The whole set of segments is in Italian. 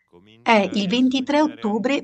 È il 23 ottobre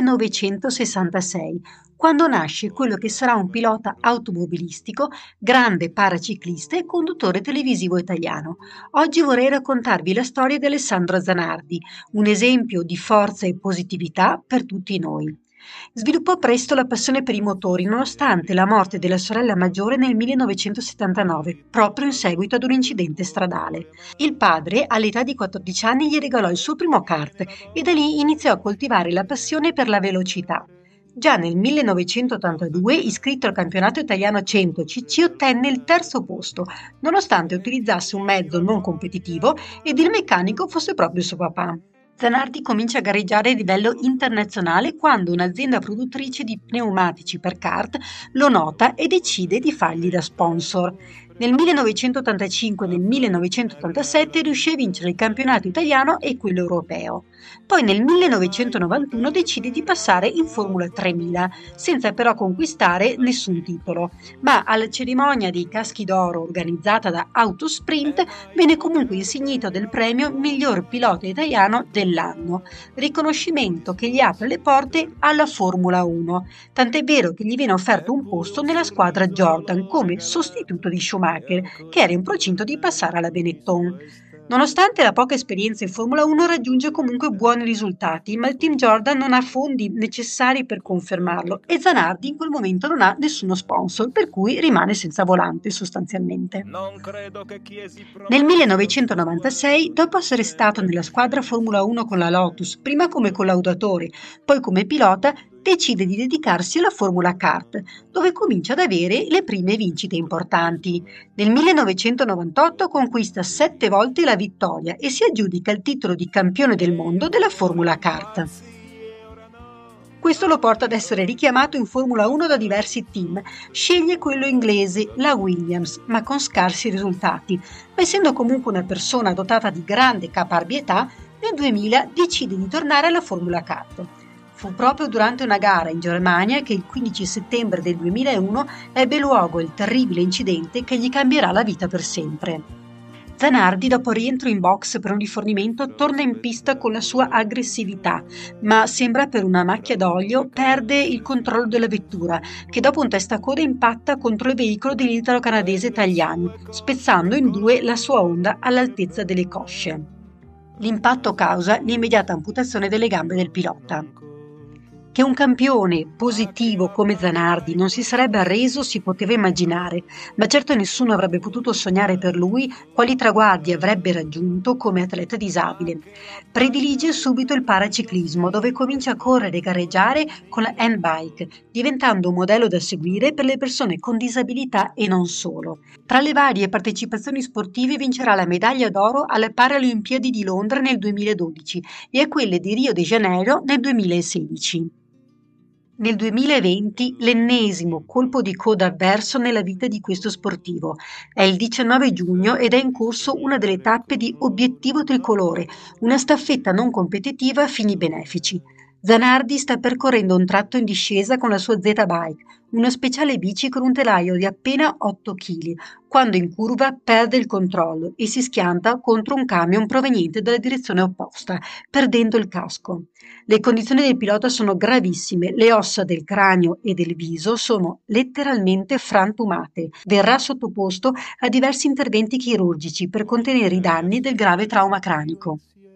1966, quando nasce quello che sarà un pilota automobilistico, grande paraciclista e conduttore televisivo italiano. Oggi vorrei raccontarvi la storia di Alessandro Zanardi, un esempio di forza e positività per tutti noi. Sviluppò presto la passione per i motori, nonostante la morte della sorella maggiore nel 1979, proprio in seguito ad un incidente stradale. Il padre, all'età di 14 anni, gli regalò il suo primo kart e da lì iniziò a coltivare la passione per la velocità. Già nel 1982, iscritto al campionato italiano 100 cc, ottenne il terzo posto, nonostante utilizzasse un mezzo non competitivo ed il meccanico fosse proprio suo papà. Zanardi comincia a gareggiare a livello internazionale quando un'azienda produttrice di pneumatici per kart lo nota e decide di fargli da sponsor. Nel 1985 e nel 1987 riuscì a vincere il campionato italiano e quello europeo. Poi nel 1991 decide di passare in Formula 3000, senza però conquistare nessun titolo, ma alla cerimonia dei Caschi d'Oro organizzata da Autosprint viene comunque insignito del premio miglior pilota italiano dell'anno, riconoscimento che gli apre le porte alla Formula 1, tant'è vero che gli viene offerto un posto nella squadra Jordan come sostituto di Schumacher, che era in procinto di passare alla Benetton. Nonostante la poca esperienza in Formula 1 raggiunge comunque buoni risultati, ma il team Jordan non ha fondi necessari per confermarlo e Zanardi in quel momento non ha nessuno sponsor, per cui rimane senza volante sostanzialmente. Nel 1996, dopo essere stato nella squadra Formula 1 con la Lotus, prima come collaudatore, poi come pilota, decide di dedicarsi alla Formula Kart, dove comincia ad avere le prime vincite importanti. Nel 1998 conquista 7 volte la vittoria e si aggiudica il titolo di campione del mondo della Formula Kart. Questo lo porta ad essere richiamato in Formula 1 da diversi team. Sceglie quello inglese, la Williams, ma con scarsi risultati. Ma essendo comunque una persona dotata di grande caparbietà, nel 2000 decide di tornare alla Formula Kart. Fu proprio durante una gara in Germania che il 15 settembre del 2001 ebbe luogo il terribile incidente che gli cambierà la vita per sempre. Zanardi, dopo rientro in box per un rifornimento, torna in pista con la sua aggressività, ma sembra per una macchia d'olio perde il controllo della vettura, che dopo un testacoda impatta contro il veicolo dell'italo-canadese Tagliani, spezzando in due la sua Honda all'altezza delle cosce. L'impatto causa l'immediata amputazione delle gambe del pilota. Che un campione positivo come Zanardi non si sarebbe arreso si poteva immaginare, ma certo nessuno avrebbe potuto sognare per lui quali traguardi avrebbe raggiunto come atleta disabile. Predilige subito il paraciclismo, dove comincia a correre e gareggiare con la handbike, diventando un modello da seguire per le persone con disabilità e non solo. Tra le varie partecipazioni sportive vincerà la medaglia d'oro alle Paralimpiadi di Londra nel 2012 e a quelle di Rio de Janeiro nel 2016. Nel 2020 l'ennesimo colpo di coda avverso nella vita di questo sportivo. È il 19 giugno ed è in corso una delle tappe di Obiettivo Tricolore, una staffetta non competitiva a fini benefici. Zanardi sta percorrendo un tratto in discesa con la sua Z-Bike, una speciale bici con un telaio di appena 8 kg, quando in curva perde il controllo e si schianta contro un camion proveniente dalla direzione opposta, perdendo il casco. Le condizioni del pilota sono gravissime, le ossa del cranio e del viso sono letteralmente frantumate. Verrà sottoposto a diversi interventi chirurgici per contenere i danni del grave trauma cranico.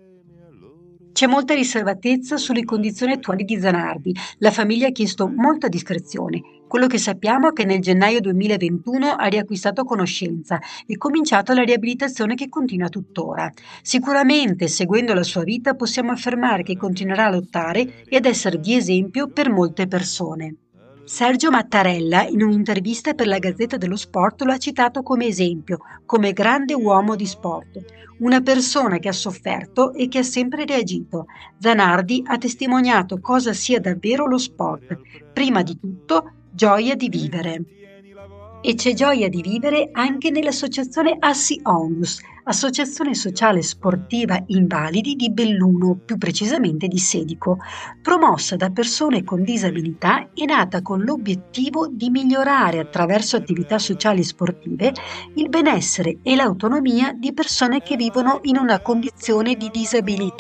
C'è molta riservatezza sulle condizioni attuali di Zanardi. La famiglia ha chiesto molta discrezione. Quello che sappiamo è che nel gennaio 2021 ha riacquistato conoscenza e cominciato la riabilitazione che continua tuttora. Sicuramente, seguendo la sua vita, possiamo affermare che continuerà a lottare e ad essere di esempio per molte persone. Sergio Mattarella, in un'intervista per la Gazzetta dello Sport, lo ha citato come esempio, come grande uomo di sport, una persona che ha sofferto e che ha sempre reagito. Zanardi ha testimoniato cosa sia davvero lo sport. Prima di tutto, gioia di vivere. E c'è gioia di vivere anche nell'associazione Assi Onlus, associazione sociale sportiva invalidi di Belluno, più precisamente di Sedico, promossa da persone con disabilità e nata con l'obiettivo di migliorare attraverso attività sociali e sportive il benessere e l'autonomia di persone che vivono in una condizione di disabilità.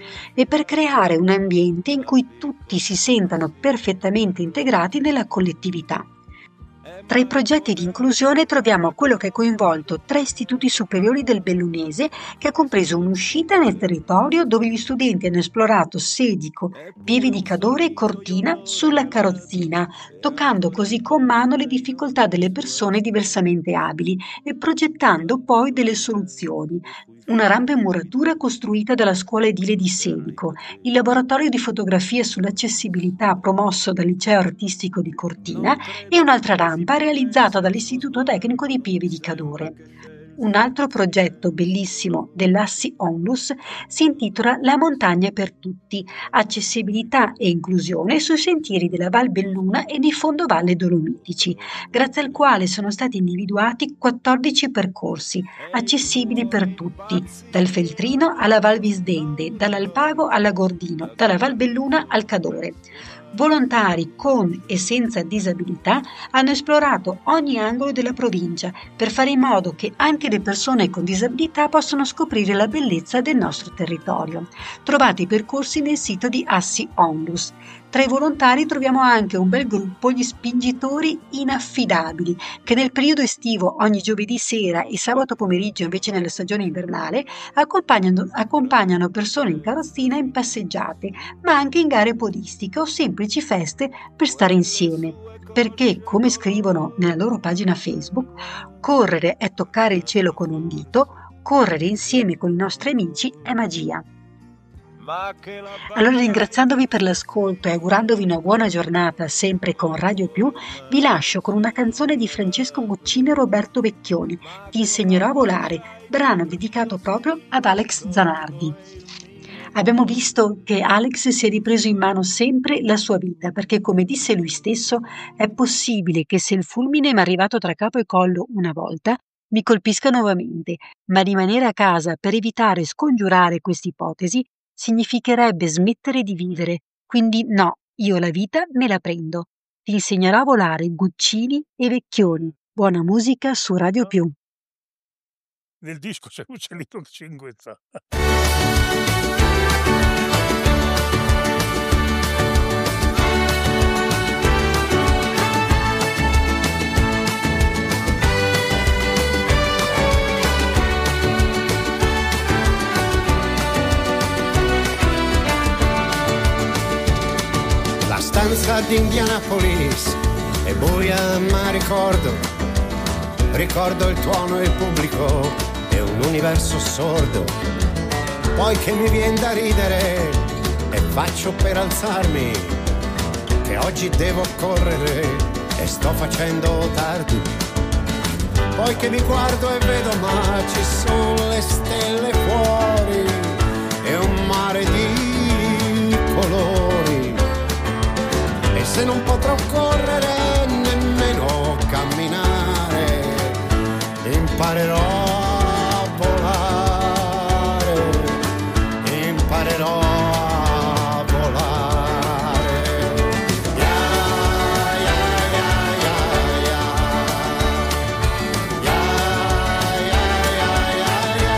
e per creare un ambiente in cui tutti si sentano perfettamente integrati nella collettività. Tra i progetti di inclusione troviamo quello che ha coinvolto 3 istituti superiori del Bellunese, che ha compreso un'uscita nel territorio dove gli studenti hanno esplorato Sedico, Pieve di Cadore e Cortina sulla carrozzina, toccando così con mano le difficoltà delle persone diversamente abili e progettando poi delle soluzioni. Una rampa in muratura costruita dalla scuola edile di Sedico, il laboratorio di fotografia sull'accessibilità promosso dal liceo artistico di Cortina e un'altra rampa realizzata dall'Istituto Tecnico di Pieve di Cadore. Un altro progetto bellissimo dell'Assi Onlus si intitola La montagna per tutti, accessibilità e inclusione sui sentieri della Val Belluna e di fondovalle dolomitici, grazie al quale sono stati individuati 14 percorsi accessibili per tutti, dal Feltrino alla Val Visdende, dall'Alpago alla Gordino, dalla Val Belluna al Cadore. Volontari con e senza disabilità hanno esplorato ogni angolo della provincia per fare in modo che anche le persone con disabilità possano scoprire la bellezza del nostro territorio. Trovate i percorsi nel sito di Assi Onlus. Tra i volontari troviamo anche un bel gruppo, gli spingitori inaffidabili, che nel periodo estivo ogni giovedì sera e sabato pomeriggio invece nella stagione invernale accompagnano persone in carrozzina in passeggiate, ma anche in gare podistiche o semplici feste per stare insieme. Perché, come scrivono nella loro pagina Facebook, correre è toccare il cielo con un dito, correre insieme con i nostri amici è magia. Allora, ringraziandovi per l'ascolto e augurandovi una buona giornata sempre con Radio Più, vi lascio con una canzone di Francesco Guccini e Roberto Vecchioni, Ti insegnerò a volare, brano dedicato proprio ad Alex Zanardi. Abbiamo visto che Alex si è ripreso in mano sempre la sua vita, perché, come disse lui stesso, è possibile che se il fulmine mi è arrivato tra capo e collo una volta, mi colpisca nuovamente, ma rimanere a casa per evitare e scongiurare questa ipotesi significherebbe smettere di vivere. Quindi no, io la vita me la prendo. Ti insegnerò a volare, Guccini e Vecchioni. Buona musica su Radio Più. Nel disco c'è l'uccellino di Cinguezza. La stanza di Indianapolis è buia ma ricordo il tuono e il pubblico e un universo sordo. Poi che mi vien da ridere e faccio per alzarmi, che oggi devo correre e sto facendo tardi. Poi che mi guardo e vedo ma ci sono le stelle fuori e un mare di colori. E se non potrò correre nemmeno camminare, imparerò a volare, imparerò a volare. Ya, ya, ya, ya, ya. Ya, ya, ya, ya, ya.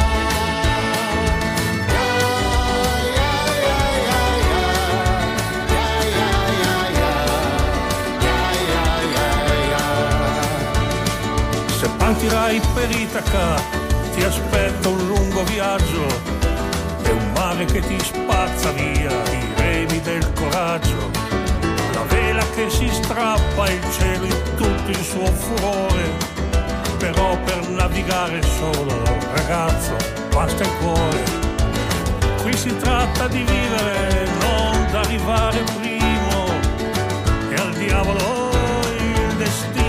Ya, ya, ya, ya, ya. Se partirai per Itaca ti aspetta un lungo viaggio e un mare che ti spazza via i remi del coraggio, la vela che si strappa, il cielo in tutto il suo furore. Però per navigare solo, ragazzo, basta il cuore. Qui si tratta di vivere, non d'arrivare primo, e al diavolo il destino.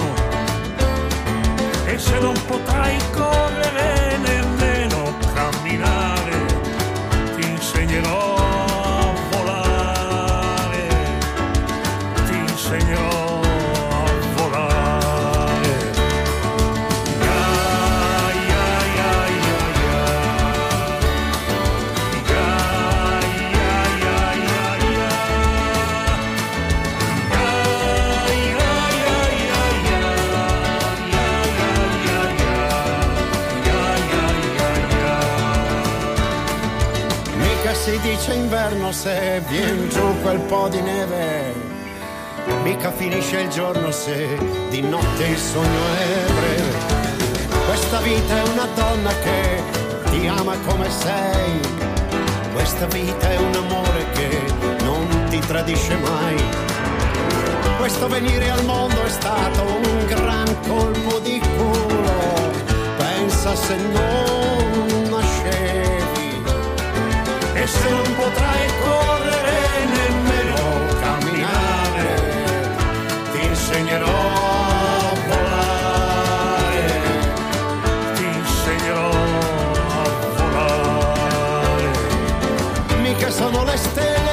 E se non potrai correre nemmeno camminare, ti insegnerò a volare, ti insegnerò a volare. Ya, ya, ya, ya, ya. Ya, ya, ya, ya, ya. Ya, ya, ya, ya, ya. Si dice inverno se vien giù quel po' di neve, mica finisce il giorno se di notte il sogno è breve. Questa vita è una donna che ti ama come sei, questa vita è un amore che non ti tradisce mai. Questo venire al mondo è stato un gran colpo di culo, pensa se non nascevi e se non potrai correre nemmeno camminare, ti insegnerò a volare, ti insegnerò a volare. Mica sono le stelle